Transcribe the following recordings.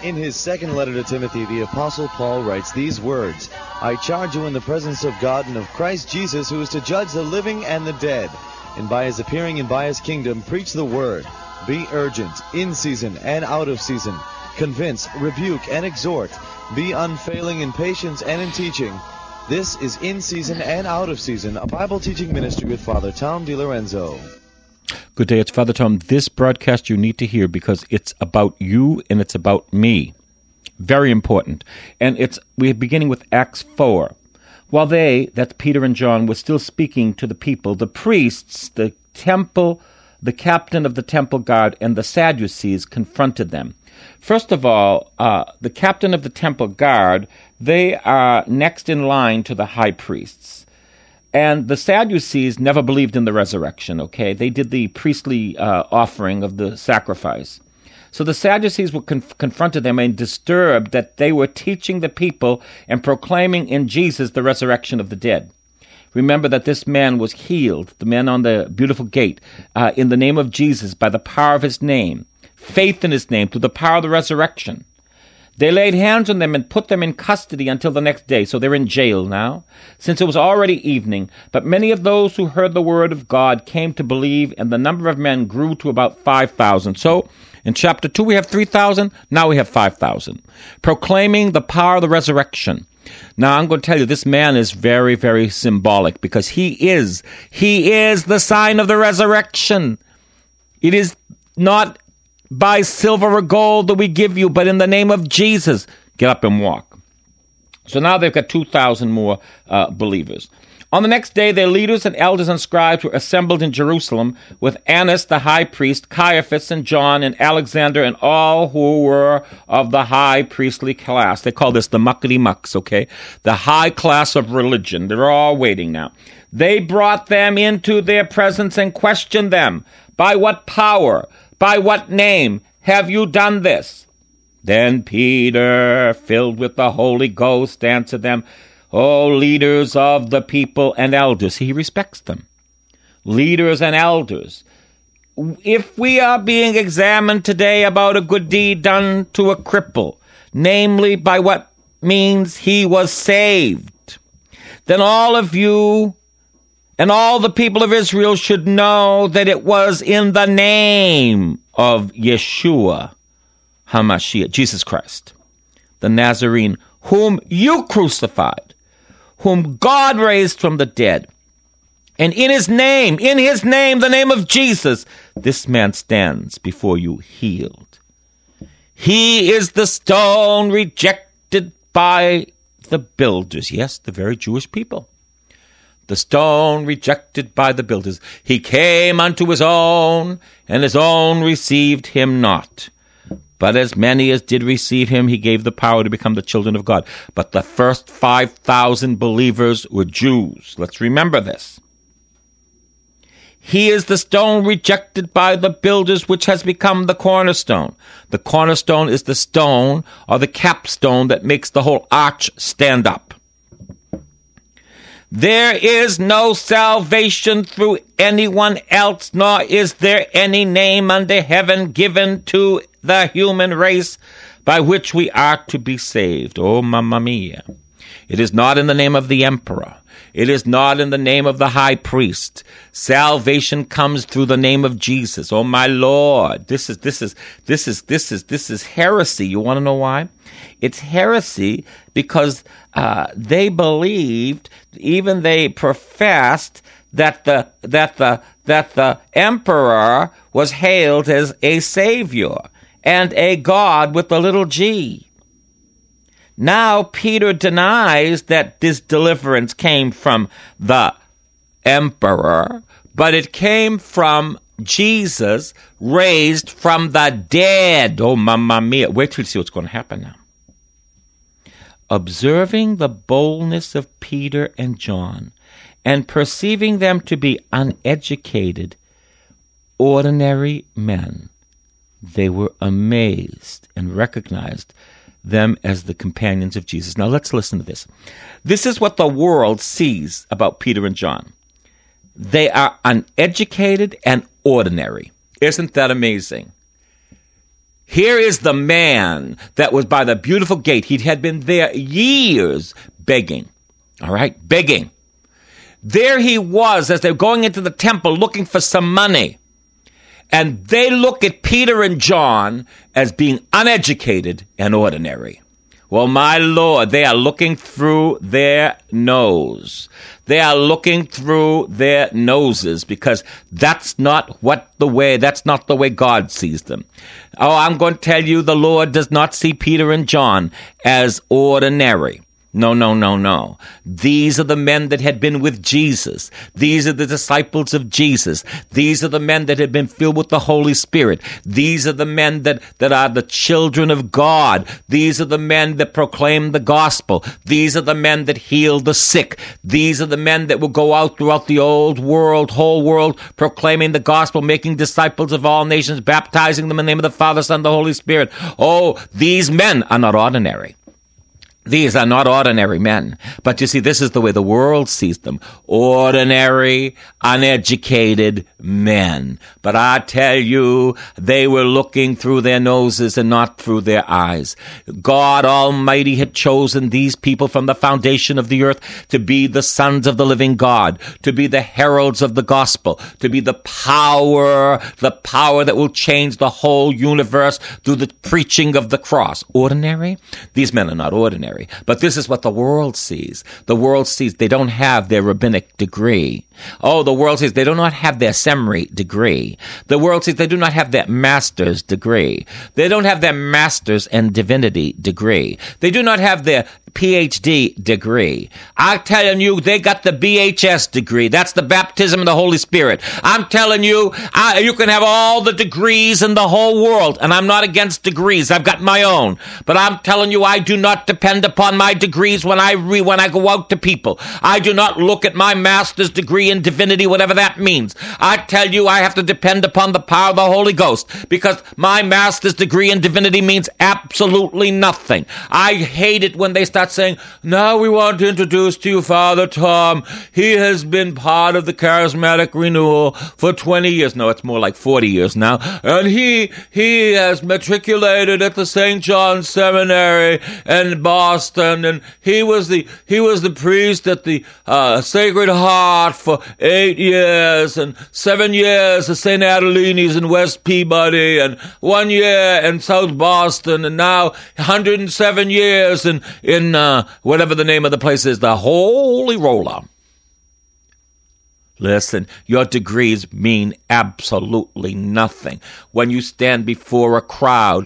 In his second letter to Timothy, the Apostle Paul writes these words, I charge you in the presence of God and of Christ Jesus, who is to judge the living and the dead, and by his appearing and by his kingdom, preach the word. Be urgent, in season and out of season. Convince, rebuke, and exhort. Be unfailing in patience and in teaching. This is In Season and Out of Season, a Bible teaching ministry with Father Tom DiLorenzo. Good day, it's Father Tom. This broadcast you need to hear because it's about you and it's about me. Very important. And we're beginning with Acts 4. While they, that's Peter and John, were still speaking to the people, the priests, the captain of the temple guard, and the Sadducees confronted them. First of all, the captain of the temple guard, they are next in line to the high priests. And the Sadducees never believed in the resurrection, okay? They did the priestly offering of the sacrifice. So the Sadducees were confronted them and disturbed that they were teaching the people and proclaiming in Jesus the resurrection of the dead. Remember that this man was healed, the man on the beautiful gate, in the name of Jesus, by the power of his name, faith in his name, through the power of the resurrection. They laid hands on them and put them in custody until the next day. So they're in jail now, since it was already evening. But many of those who heard the word of God came to believe, and the number of men grew to about 5,000. So in chapter 2 we have 3,000. Now we have 5,000. Proclaiming the power of the resurrection. Now I'm going to tell you, this man is very, very symbolic because he is the sign of the resurrection. It is not by silver or gold that we give you, but in the name of Jesus, get up and walk. So now they've got 2,000 more believers. On the next day, their leaders and elders and scribes were assembled in Jerusalem with Annas the high priest, Caiaphas and John and Alexander and all who were of the high priestly class. They call this the muckety-mucks, okay? The high class of religion. They're all waiting now. They brought them into their presence and questioned them. By what power? By what name have you done this? Then Peter, filled with the Holy Ghost, answered them, O leaders of the people and elders. He respects them. Leaders and elders. If we are being examined today about a good deed done to a cripple, namely by what means he was saved, then all of you and all the people of Israel should know that it was in the name of Yeshua HaMashiach, Jesus Christ, the Nazarene, whom you crucified, whom God raised from the dead. And in his name, the name of Jesus, this man stands before you healed. He is the stone rejected by the builders. Yes, the very Jewish people. The stone rejected by the builders. He came unto his own, and his own received him not. But as many as did receive him, he gave the power to become the children of God. But the first 5,000 believers were Jews. Let's remember this. He is the stone rejected by the builders, which has become the cornerstone. The cornerstone is the stone or the capstone that makes the whole arch stand up. There is no salvation through anyone else, nor is there any name under heaven given to the human race by which we are to be saved. Oh, mamma mia. It is not in the name of the emperor. It is not in the name of the high priest. Salvation comes through the name of Jesus. Oh, my Lord. This is heresy. You want to know why? It's heresy because they believed, even they professed that the emperor was hailed as a savior and a God with a little g. Now Peter denies that this deliverance came from the emperor, but it came from Jesus raised from the dead. Oh, mamma mia. Wait till you see what's going to happen now. Observing the boldness of Peter and John and perceiving them to be uneducated, ordinary men, they were amazed and recognized them as the companions of Jesus. Now let's listen to this. This is what the world sees about Peter and John. They are uneducated and ordinary. Isn't that amazing? Here is the man that was by the beautiful gate. He had been there years begging. All right, begging. There he was as they're going into the temple looking for some money. And they look at Peter and John as being uneducated and ordinary. Well, my Lord, they are looking through their nose. They are looking through their noses because that's not the way God sees them. Oh, I'm going to tell you, the Lord does not see Peter and John as ordinary. No. These are the men that had been with Jesus. These are the disciples of Jesus. These are the men that had been filled with the Holy Spirit. These are the men that are the children of God. These are the men that proclaim the gospel. These are the men that heal the sick. These are the men that will go out throughout the whole world, proclaiming the gospel, making disciples of all nations, baptizing them in the name of the Father, Son, and the Holy Spirit. Oh, these men are not ordinary. These are not ordinary men. But you see, this is the way the world sees them. Ordinary, uneducated men. But I tell you, they were looking through their noses and not through their eyes. God Almighty had chosen these people from the foundation of the earth to be the sons of the living God, to be the heralds of the gospel, to be the power that will change the whole universe through the preaching of the cross. Ordinary? These men are not ordinary. But this is what the world sees. The world sees they don't have their rabbinic degree. Oh, the world says they do not have their seminary degree. The world says they do not have their master's degree. They don't have their master's in divinity degree. They do not have their PhD degree. I'm telling you, they got the BHS degree. That's the baptism of the Holy Spirit. I'm telling you, you can have all the degrees in the whole world, and I'm not against degrees. I've got my own. But I'm telling you, I do not depend upon my degrees when I go out to people. I do not look at my master's degree in divinity, whatever that means. I tell you, I have to depend upon the power of the Holy Ghost, because my master's degree in divinity means absolutely nothing. I hate it when they start saying, now we want to introduce to you Father Tom. He has been part of the charismatic renewal for 20 years. No, it's more like 40 years now. And he has matriculated at the St. John's Seminary in Boston, and he was the priest at the Sacred Heart for 8 years, and 7 years at St. Adelini's in West Peabody, and 1 year in South Boston, and now 107 years in whatever the name of the place is, the Holy Roller. Listen, your degrees mean absolutely nothing. When you stand before a crowd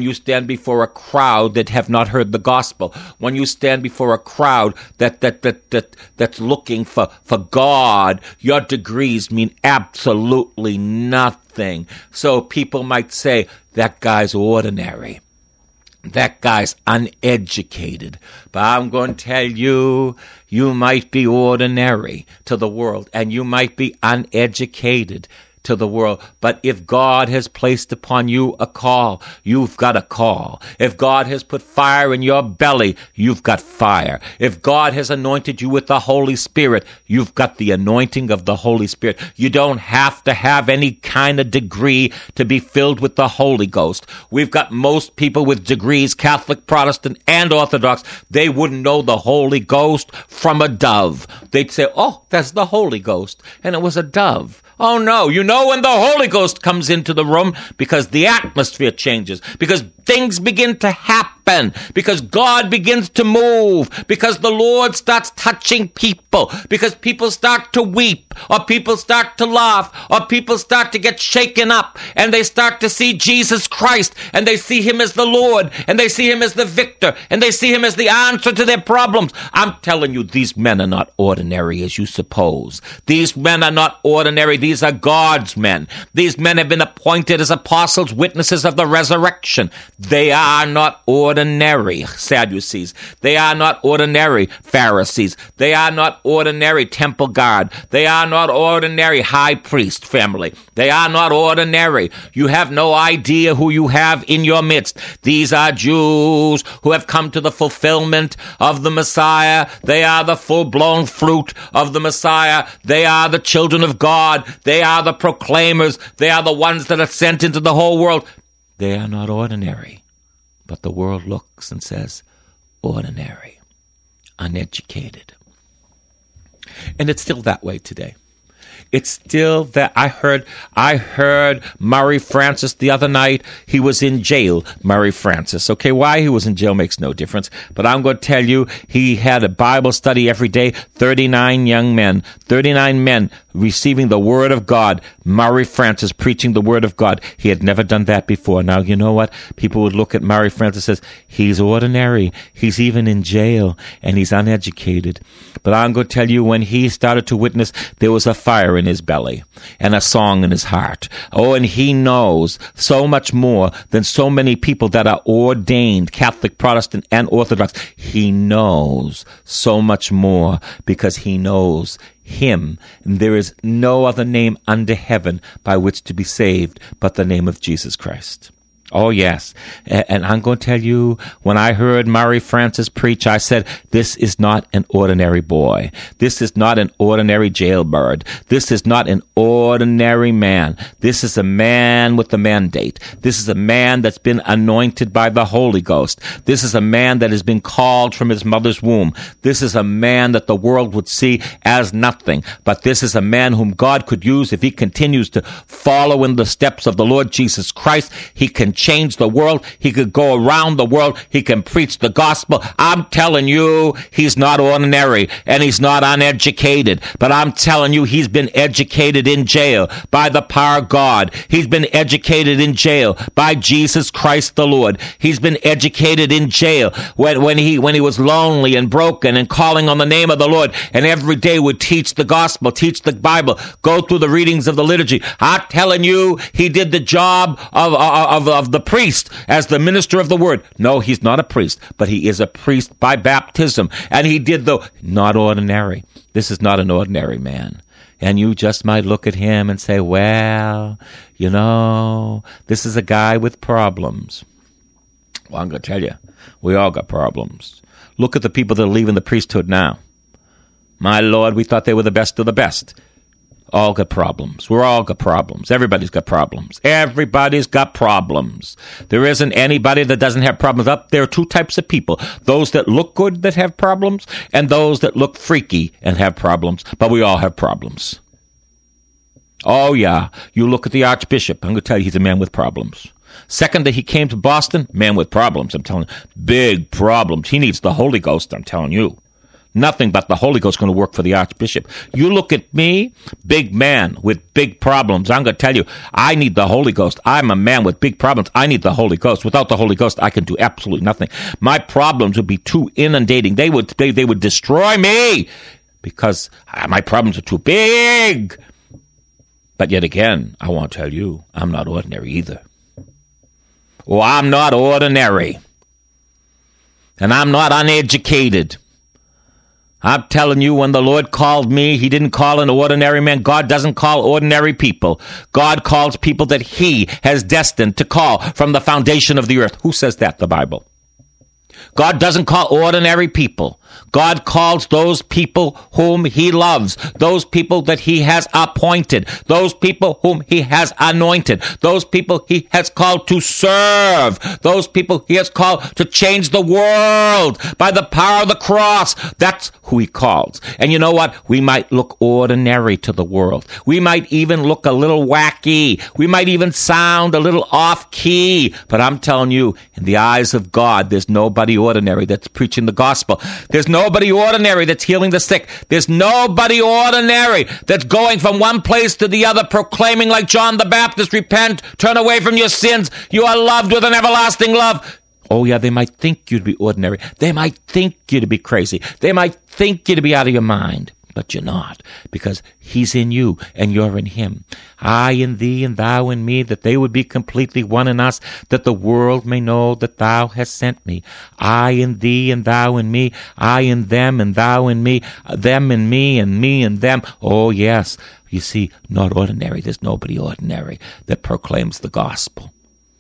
that have not heard the gospel, when you stand before a crowd that's looking for God, your degrees mean absolutely nothing. So people might say, that guy's ordinary. That guy's uneducated. But I'm going to tell you, you might be ordinary to the world, and you might be uneducated to the world. But if God has placed upon you a call, you've got a call. If God has put fire in your belly, you've got fire. If God has anointed you with the Holy Spirit, you've got the anointing of the Holy Spirit. You don't have to have any kind of degree to be filled with the Holy Ghost. We've got most people with degrees, Catholic, Protestant, and Orthodox. They wouldn't know the Holy Ghost from a dove. They'd say, oh, that's the Holy Ghost. And it was a dove. Oh, no. You know when the Holy Ghost comes into the room, because the atmosphere changes, because things begin to happen, because God begins to move, because the Lord starts touching people, because people start to weep, or people start to laugh, or people start to get shaken up, and they start to see Jesus Christ, and they see him as the Lord, and they see him as the victor, and they see him as the answer to their problems. I'm telling you, these men are not ordinary as you suppose. These men are not ordinary. These are God's men. These men have been appointed as apostles, witnesses of the resurrection. They are not ordinary Sadducees. They are not ordinary Pharisees. They are not ordinary temple guard. They are not ordinary high priest family. They are not ordinary. You have no idea who you have in your midst. These are Jews who have come to the fulfillment of the Messiah. They are the full-blown fruit of the Messiah. They are the children of God. They are the proclaimers. They are the ones that are sent into the whole world. They are not ordinary, but the world looks and says, ordinary, uneducated. And it's still that way today. It's still that. I heard Murray Francis the other night. He was in jail, Murray Francis. Okay, why he was in jail makes no difference. But I'm going to tell you, he had a Bible study every day. 39 men receiving the Word of God. Murray Francis preaching the Word of God. He had never done that before. Now, you know what? People would look at Murray Francis and says, he's ordinary. He's even in jail, and he's uneducated. But I'm going to tell you, when he started to witness, there was a fire in his belly and a song in his heart. Oh, and he knows so much more than so many people that are ordained, Catholic, Protestant, and Orthodox. He knows so much more because he knows him. And there is no other name under heaven by which to be saved but the name of Jesus Christ. Oh, yes. And I'm going to tell you, when I heard Murray Francis preach, I said, this is not an ordinary boy. This is not an ordinary jailbird. This is not an ordinary man. This is a man with a mandate. This is a man that's been anointed by the Holy Ghost. This is a man that has been called from his mother's womb. This is a man that the world would see as nothing. But this is a man whom God could use if he continues to follow in the steps of the Lord Jesus Christ. He can change the world. He could go around the world. He can preach the gospel. I'm telling you, he's not ordinary and he's not uneducated. But I'm telling you, he's been educated in jail by the power of God. He's been educated in jail by Jesus Christ the Lord. He's been educated in jail when he was lonely and broken and calling on the name of the Lord, and every day would teach the gospel, teach the Bible, go through the readings of the liturgy. I'm telling you, he did the job of the priest as the minister of the word. No, he's not a priest, but he is a priest by baptism. And he did not ordinary. This is not an ordinary man. And you just might look at him and say, well, this is a guy with problems. Well, I'm going to tell you, we all got problems. Look at the people that are leaving the priesthood now. My Lord, we thought they were the best of the best. All got problems. We're all got problems. Everybody's got problems. Everybody's got problems. There isn't anybody that doesn't have problems. There are two types of people. Those that look good that have problems, and those that look freaky and have problems. But we all have problems. Oh, yeah. You look at the Archbishop. I'm going to tell you, he's a man with problems. Second that he came to Boston, man with problems. I'm telling you. Big problems. He needs the Holy Ghost, I'm telling you. Nothing but the Holy Ghost going to work for the Archbishop. You look at me, big man with big problems. I'm going to tell you, I need the Holy Ghost. I'm a man with big problems. I need the Holy Ghost. Without the Holy Ghost, I can do absolutely nothing. My problems would be too inundating. They would destroy me because my problems are too big. But yet again, I want to tell you, I'm not ordinary either. Oh, I'm not ordinary. And I'm not uneducated. I'm telling you, when the Lord called me, he didn't call an ordinary man. God doesn't call ordinary people. God calls people that he has destined to call from the foundation of the earth. Who says that? The Bible. God doesn't call ordinary people. God calls those people whom he loves, those people that he has appointed, those people whom he has anointed, those people he has called to serve, those people he has called to change the world by the power of the cross. That's who he calls. And you know what? We might look ordinary to the world. We might even look a little wacky. We might even sound a little off key. But I'm telling you, in the eyes of God, there's nobody ordinary that's preaching the gospel. There's nobody ordinary that's healing the sick. There's nobody ordinary that's going from one place to the other proclaiming like John the Baptist, repent, turn away from your sins. You are loved with an everlasting love. Oh yeah, they might think you to be ordinary. They might think you to be crazy. They might think you to be out of your mind. But you're not, because he's in you and you're in him. I in thee and thou in me, that they would be completely one in us, that the world may know that thou hast sent me. I in thee and thou in me, I in them and thou in me, them in me and me in them. Oh yes, you see, not ordinary. There's nobody ordinary that proclaims the gospel.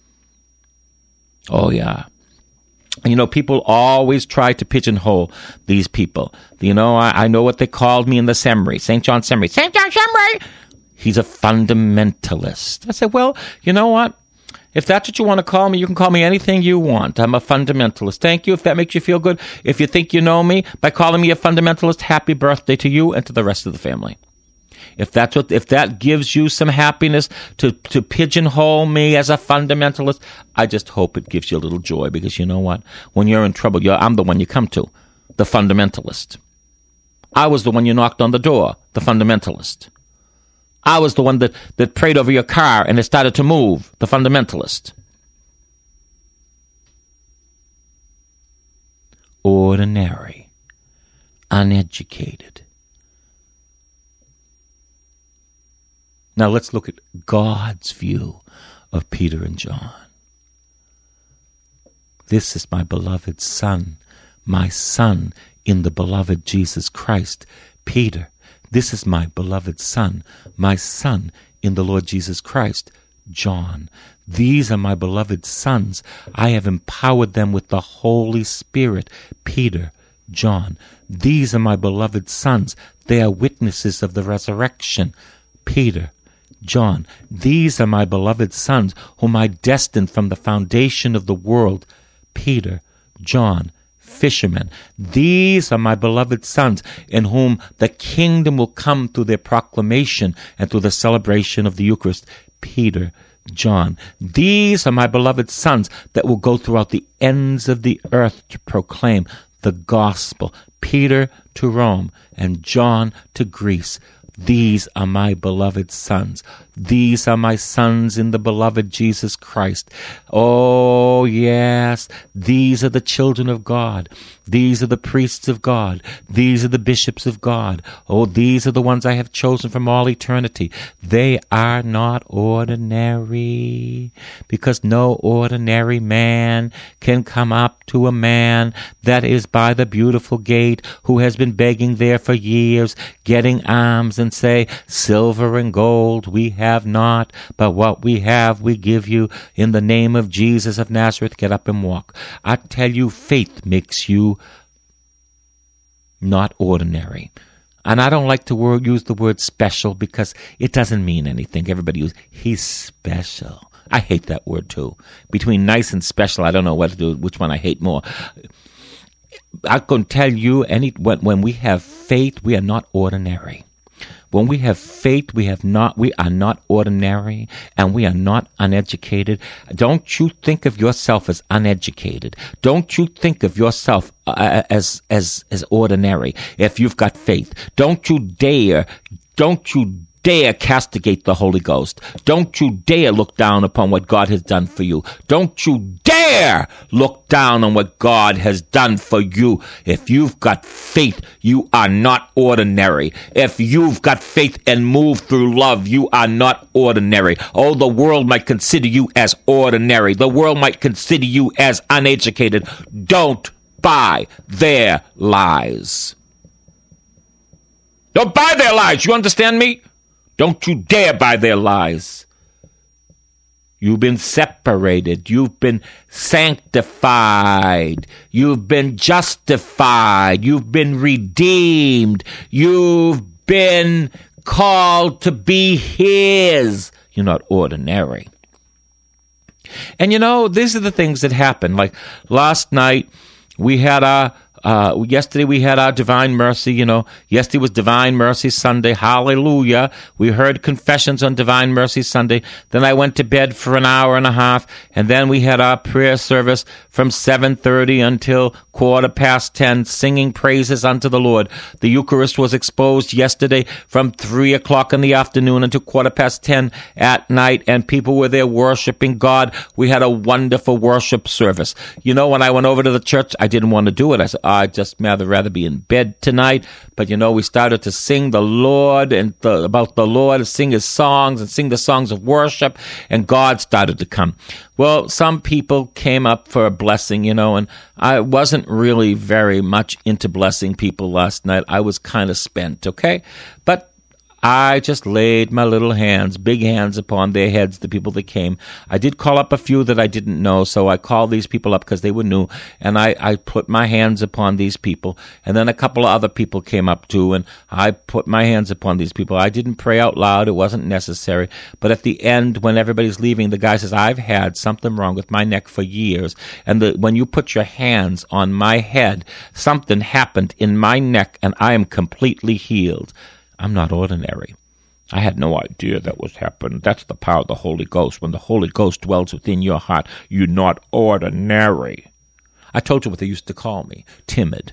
Oh yeah. You know, people always try to pigeonhole these people. You know, I know what they called me in the seminary, St. John Seminary. St. John Seminary! He's a fundamentalist. I said, well, you know what? If that's what you want to call me, you can call me anything you want. I'm a fundamentalist. Thank you if that makes you feel good. If you think you know me by calling me a fundamentalist, happy birthday to you and to the rest of the family. If that gives you some happiness to pigeonhole me as a fundamentalist, I just hope it gives you a little joy, because you know what? When you're in trouble, I'm the one you come to, the fundamentalist. I was the one you knocked on the door, the fundamentalist. I was the one that prayed over your car and it started to move, the fundamentalist. Ordinary, uneducated. Now let's look at God's view of Peter and John. This is my beloved Son, my Son in the beloved Jesus Christ. Peter, this is my beloved Son, my Son in the Lord Jesus Christ. John, these are my beloved sons. I have empowered them with the Holy Spirit. Peter, John, these are my beloved sons. They are witnesses of the resurrection. Peter, John, these are my beloved sons, whom I destined from the foundation of the world. Peter, John, fishermen, these are my beloved sons, in whom the kingdom will come through their proclamation and through the celebration of the Eucharist. Peter, John, these are my beloved sons that will go throughout the ends of the earth to proclaim the gospel. Peter to Rome and John to Greece. These are my beloved sons. These are my sons in the beloved Jesus Christ. Oh, yes, these are the children of God. These are the priests of God. These are the bishops of God. Oh, these are the ones I have chosen from all eternity. They are not ordinary, because no ordinary man can come up to a man that is by the beautiful gate, who has been begging there for years, getting alms, and say, silver and gold we have not, but what we have we give you. In the name of Jesus of Nazareth, get up and walk. I tell you, faith makes you not ordinary. And I don't like to use the word special, because it doesn't mean anything. Everybody uses, he's special. I hate that word too. Between nice and special, I don't know what to do, which one I hate more. I can tell you, when we have faith, we are not ordinary. When we have faith, we are not ordinary, and we are not uneducated. Don't you think of yourself as uneducated. Don't you think of yourself as ordinary if you've got faith. Don't you dare castigate the Holy Ghost. Don't you dare look down upon what God has done for you. Don't you dare look down on what God has done for you. If you've got faith, you are not ordinary. If you've got faith and move through love, you are not ordinary. Oh, the world might consider you as ordinary. The world might consider you as uneducated. Don't buy their lies. Don't buy their lies. You understand me? Don't you dare buy their lies. You've been separated. You've been sanctified. You've been justified. You've been redeemed. You've been called to be His. You're not ordinary. And these are the things that happen. Like last night, yesterday we had our Divine Mercy, Yesterday was Divine Mercy Sunday. Hallelujah. We heard confessions on Divine Mercy Sunday. Then I went to bed for an hour and a half, and then we had our prayer service from 7:30 until 10:15, singing praises unto the Lord. The Eucharist was exposed yesterday from 3 o'clock in the afternoon until 10:15 at night, and people were there worshiping God. We had a wonderful worship service. When I went over to the church, I didn't want to do it. I said, I'd just rather be in bed tonight. But we started to sing the Lord and about the Lord, and sing His songs and sing the songs of worship, and God started to come. Well, some people came up for a blessing, and I wasn't really very much into blessing people last night. I was kind of spent, okay? But I just laid my little hands, big hands, upon their heads, the people that came. I did call up a few that I didn't know, so I called these people up because they were new, and I put my hands upon these people. And then a couple of other people came up too, and I put my hands upon these people. I didn't pray out loud. It wasn't necessary. But at the end, when everybody's leaving, the guy says, I've had something wrong with my neck for years, and when you put your hands on my head, something happened in my neck, and I am completely healed. I'm not ordinary. I had no idea that was happening. That's the power of the Holy Ghost. When the Holy Ghost dwells within your heart, you're not ordinary. I told you what they used to call me, timid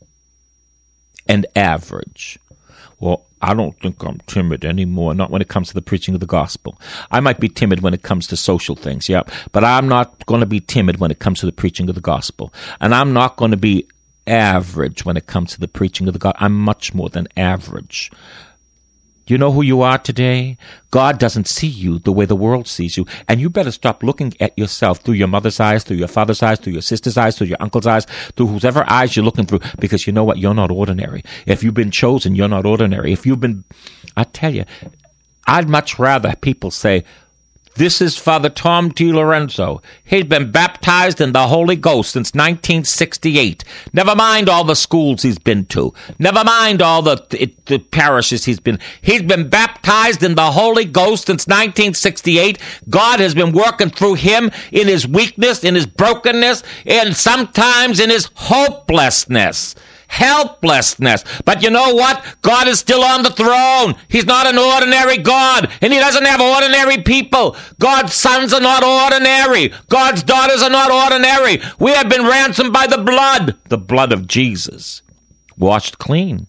and average. Well, I don't think I'm timid anymore, not when it comes to the preaching of the gospel. I might be timid when it comes to social things, yeah, but I'm not going to be timid when it comes to the preaching of the gospel. And I'm not going to be average when it comes to the preaching of the gospel. I'm much more than average. You know who you are today? God doesn't see you the way the world sees you. And you better stop looking at yourself through your mother's eyes, through your father's eyes, through your sister's eyes, through your uncle's eyes, through whoever eyes you're looking through. Because you know what? You're not ordinary. If you've been chosen, you're not ordinary. I tell you, I'd much rather people say, this is Father Tom DiLorenzo. He's been baptized in the Holy Ghost since 1968. Never mind all the schools he's been to. Never mind all the parishes he's been. He's been baptized in the Holy Ghost since 1968. God has been working through him in his weakness, in his brokenness, and sometimes in his hopelessness. Helplessness. But you know what? God is still on the throne. He's not an ordinary God, and he doesn't have ordinary people. God's sons are not ordinary. God's daughters are not ordinary. We have been ransomed by the blood of Jesus. Washed clean.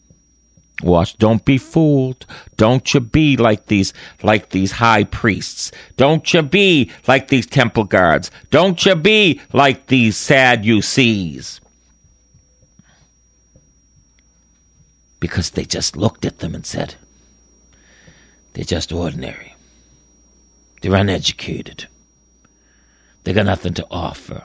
Don't be fooled. Don't you be like these high priests. Don't you be like these temple guards. Don't you be like these Sadducees. Because they just looked at them and said, they're just ordinary. They're uneducated. They got nothing to offer.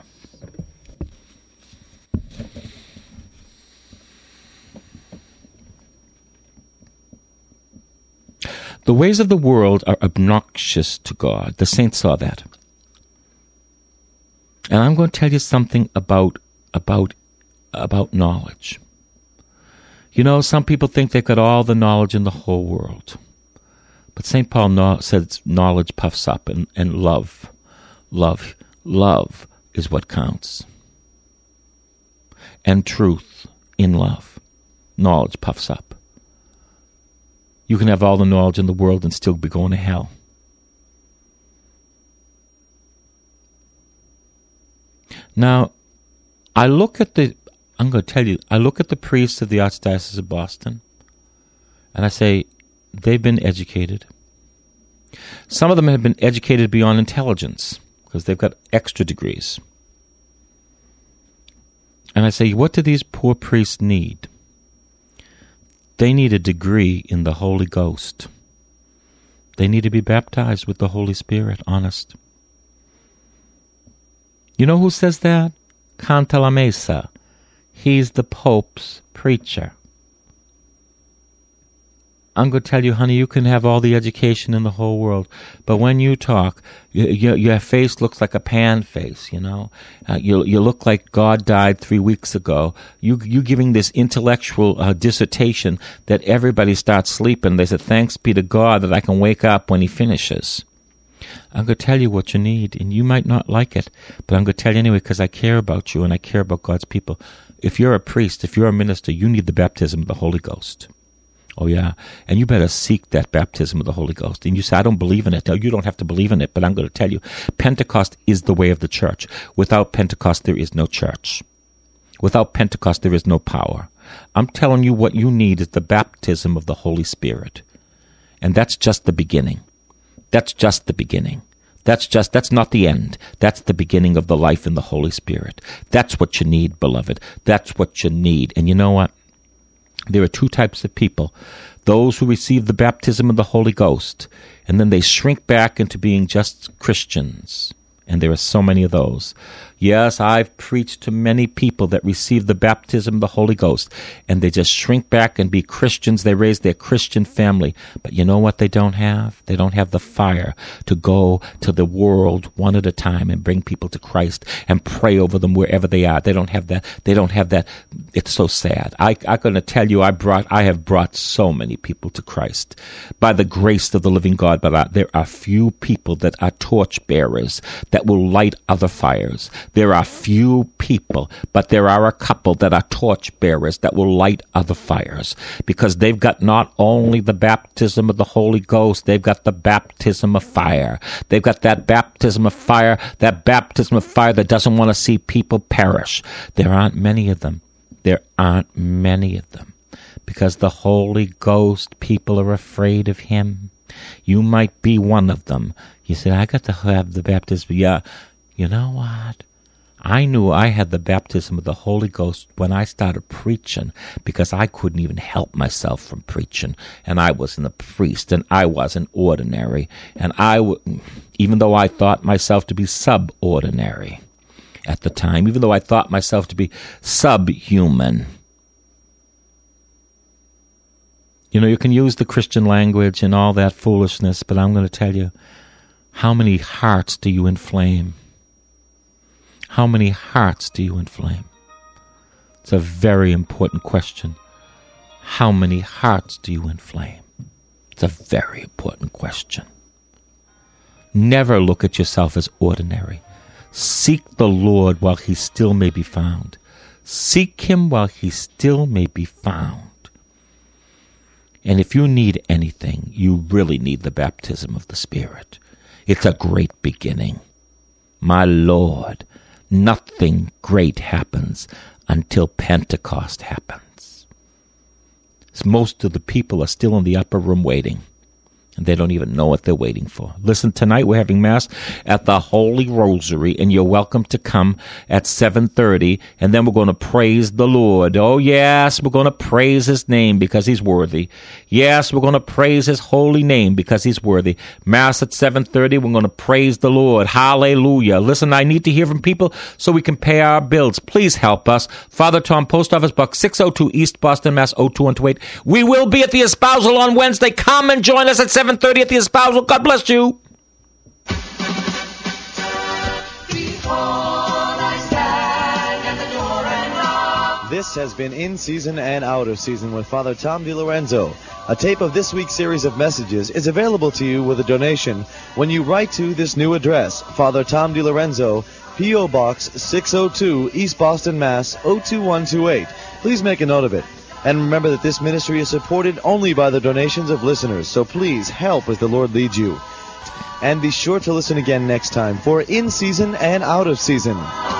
The ways of the world are obnoxious to God. The saints saw that. And I'm going to tell you something about knowledge. You know, some people think they've got all the knowledge in the whole world. But St. Paul says knowledge puffs up, and love is what counts. And truth in love. Knowledge puffs up. You can have all the knowledge in the world and still be going to hell. Now, I'm going to tell you, I look at the priests of the Archdiocese of Boston, and I say, they've been educated. Some of them have been educated beyond intelligence, because they've got extra degrees. And I say, what do these poor priests need? They need a degree in the Holy Ghost. They need to be baptized with the Holy Spirit, honest. You know who says that? Cantalamessa. He's the Pope's preacher. I'm going to tell you, honey, you can have all the education in the whole world, but when you talk, your face looks like a pan face, you know. You look like God died 3 weeks ago. You giving this intellectual dissertation that everybody starts sleeping. They said, thanks be to God that I can wake up when he finishes. I'm going to tell you what you need, and you might not like it, but I'm going to tell you anyway because I care about you and I care about God's people. If you're a priest, if you're a minister, you need the baptism of the Holy Ghost. Oh, yeah. And you better seek that baptism of the Holy Ghost. And you say, I don't believe in it. No, you don't have to believe in it, but I'm going to tell you, Pentecost is the way of the church. Without Pentecost, there is no church. Without Pentecost, there is no power. I'm telling you what you need is the baptism of the Holy Spirit. And that's just the beginning. That's just the beginning. That's not the end. That's the beginning of the life in the Holy Spirit. That's what you need, beloved. That's what you need. And you know what? There are two types of people. Those who receive the baptism of the Holy Ghost, and then they shrink back into being just Christians. And there are so many of those. Yes, I've preached to many people that receive the baptism of the Holy Ghost, and they just shrink back and be Christians. They raise their Christian family. But you know what they don't have? They don't have the fire to go to the world one at a time and bring people to Christ and pray over them wherever they are. They don't have that. They don't have that. It's so sad. I'm going to tell you, I have brought so many people to Christ by the grace of the living God, but there are few people that are torch bearers that will light other fires. There are few people, but there are a couple that are torch bearers that will light other fires, because they've got not only the baptism of the Holy Ghost, they've got the baptism of fire. They've got that baptism of fire that doesn't want to see people perish. There aren't many of them. There aren't many of them, because the Holy Ghost, people are afraid of him. You might be one of them. You said, I got to have the baptism. Yeah, you know what? I knew I had the baptism of the Holy Ghost when I started preaching, because I couldn't even help myself from preaching. And I wasn't a priest, and I wasn't ordinary. And even though I thought myself to be subordinary at the time, even though I thought myself to be subhuman. You know, you can use the Christian language and all that foolishness, but I'm going to tell you, how many hearts do you inflame? How many hearts do you inflame? It's a very important question. How many hearts do you inflame? It's a very important question. Never look at yourself as ordinary. Seek the Lord while he still may be found. Seek him while he still may be found. And if you need anything, you really need the baptism of the Spirit. It's a great beginning. My Lord, nothing great happens until Pentecost happens. Most of the people are still in the upper room waiting, and they don't even know what they're waiting for. Listen, tonight we're having Mass at the Holy Rosary, and you're welcome to come at 7:30, and then we're going to praise the Lord. Oh, yes, we're going to praise his name because he's worthy. Yes, we're going to praise his holy name because he's worthy. Mass at 7:30, we're going to praise the Lord. Hallelujah. Listen, I need to hear from people so we can pay our bills. Please help us. Father Tom, Post Office Box 602, East Boston, Mass. 02128. We will be at the espousal on Wednesday. Come and join us at 7:30 at the espousal. God bless you. This has been In Season and Out of Season with Father Tom DiLorenzo. A tape of this week's series of messages is available to you with a donation when you write to this new address, Father Tom DiLorenzo, P.O. Box 602, East Boston, Mass. 02128. Please make a note of it. And remember that this ministry is supported only by the donations of listeners, so please help as the Lord leads you. And be sure to listen again next time for In Season and Out of Season.